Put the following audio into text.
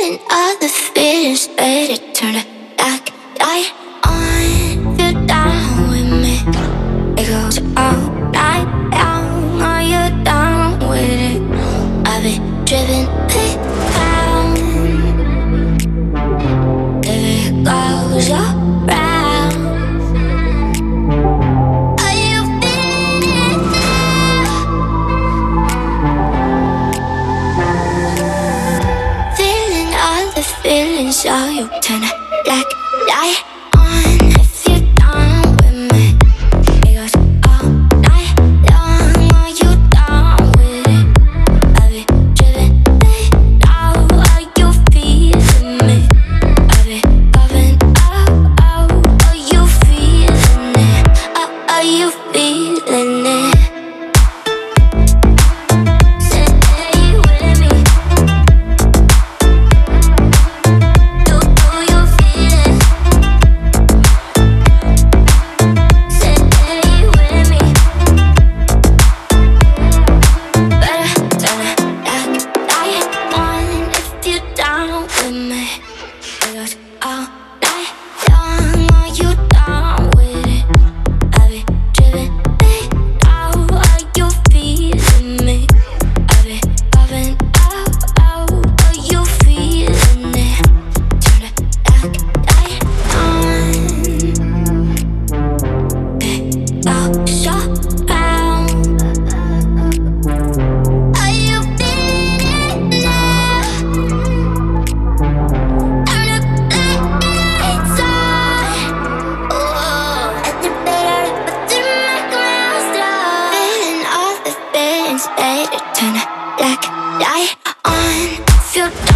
Feeling all the feelings, better turn the black light on. Feel down with me. It goes all night long. Are you down with it? I've been driven around. If it goes around, are you feeling it now? Feeling all the feelings, so you turn a black light on. If you're down with me, it goes all night long. Are you down with it? I've been driven now. Are you feeling me? I've been popping out. Are you feeling it? Are you feeling it? Stay with me. Do you feel it? Stay with me. Better turn it back light on if you're down with me. It goes all night long. Are you down with it? I've been driven now. Are you feeling me? I've been popping out. Are you feeling it? Turn the black light on. It goes around. Are you feeling it now? Turn the lights on. Oh, at the better, but they make me slow. Feeling all the feelings, better turn the black light on. Feel